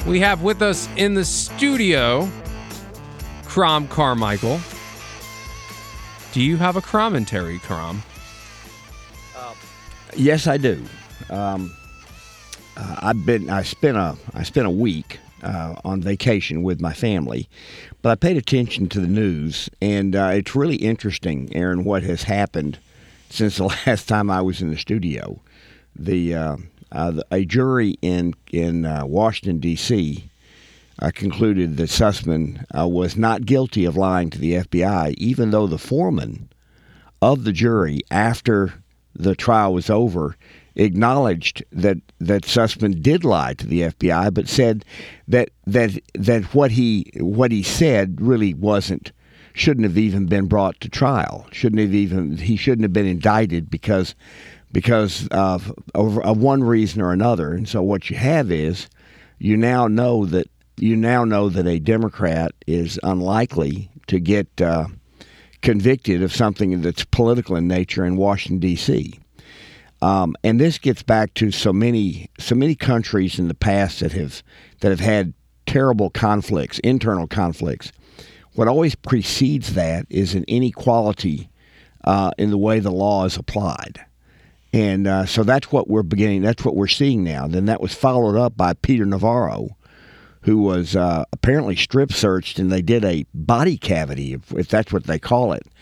We have with us in the studio Crom Carmichael. Do you have a commentary, Crom? Yes, I do. I spent a week on vacation with my family, but I paid attention to the news, and it's really interesting, Aaron, what has happened since the last time I was in the studio. A jury in Washington, D.C. Concluded that Sussman was not guilty of lying to the FBI, even though the foreman of the jury, after the trial was over, acknowledged that Sussman did lie to the FBI, but said that what he said really shouldn't have even been brought to trial. He shouldn't have been indicted because of one reason or another. And so what you have is you now know that a Democrat is unlikely to get convicted of something that's political in nature in Washington, D.C. And this gets back to so many countries in the past that have had terrible conflicts, internal conflicts. What always precedes that is an inequality in the way the law is applied. And so that's what we're seeing now. Then that was followed up by Peter Navarro, who was apparently strip searched, and they did a body cavity, if that's what they call it,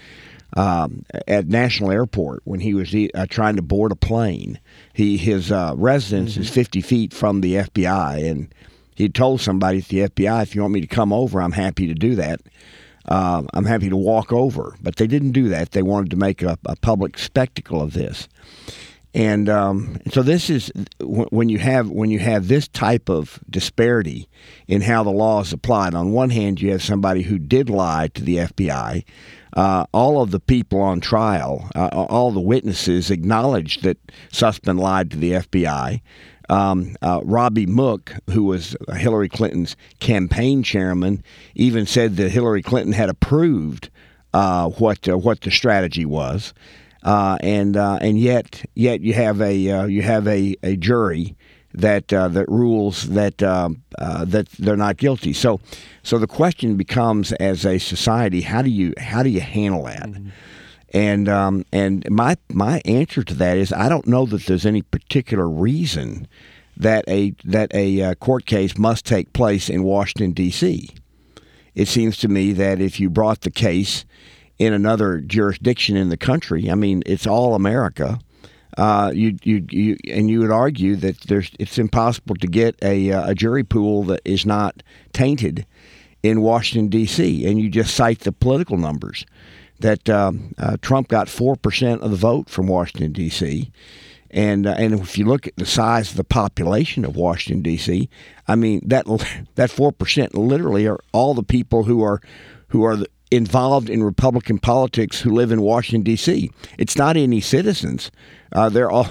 at National Airport when he was trying to board a plane. His residence is 50 feet from the FBI, and he told somebody at the FBI, if you want me to come over, I'm happy to do that. I'm happy to walk over. But they didn't do that. They wanted to make a public spectacle of this. And so this is when you have this type of disparity in how the law is applied. On one hand, you have somebody who did lie to the FBI. All of the people on trial, all the witnesses acknowledged that Sussman lied to the FBI. Robbie Mook, who was Hillary Clinton's campaign chairman, even said that Hillary Clinton had approved what the strategy was. And yet you have a jury that rules that they're not guilty. So the question becomes, as a society, how do you handle that? Mm-hmm. And my answer to that is I don't know that there's any particular reason that a court case must take place in Washington, D.C. It seems to me that if you brought the case in another jurisdiction in the country, I mean, it's all America. You would argue that it's impossible to get a jury pool that is not tainted in Washington, D.C. And you just cite the political numbers that Trump got 4% of the vote from Washington, D.C. And if you look at the size of the population of Washington, D.C., I mean that 4% literally are all the people who are involved in Republican politics who live in Washington, D.C. It's not any citizens. They are all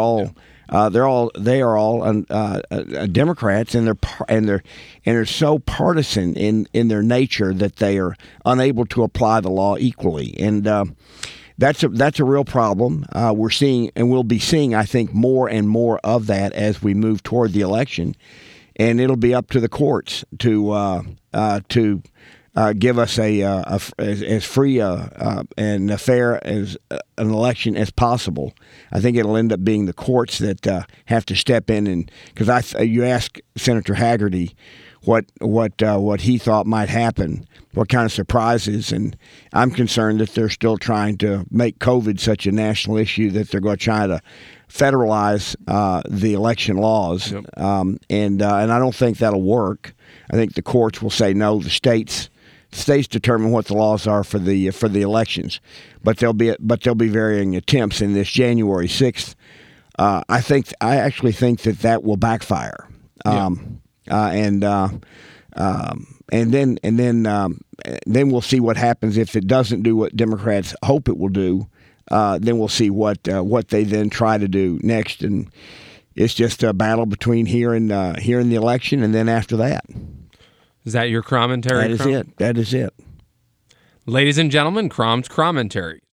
Democrats, and they're so partisan in their nature that they are unable to apply the law equally. And that's a real problem. We're seeing, and we'll be seeing, I think, more and more of that as we move toward the election. And it'll be up to the courts to give us as free and fair as an election as possible. I think it'll end up being the courts that have to step in, and because you asked Senator Hagerty what he thought might happen, what kind of surprises, and I'm concerned that they're still trying to make COVID such a national issue that they're going to try to federalize the election laws. Yep. And I don't think that'll work. I think the courts will say no. The states determine what the laws are for the elections, but there'll be varying attempts in this January 6th. I actually think that will backfire. Yeah. And then we'll see what happens if it doesn't do what Democrats hope it will do. Then we'll see what they then try to do next, and it's just a battle between here and the election, and then after that. Is that your commentary? That is it. Ladies and gentlemen, Crom's commentary.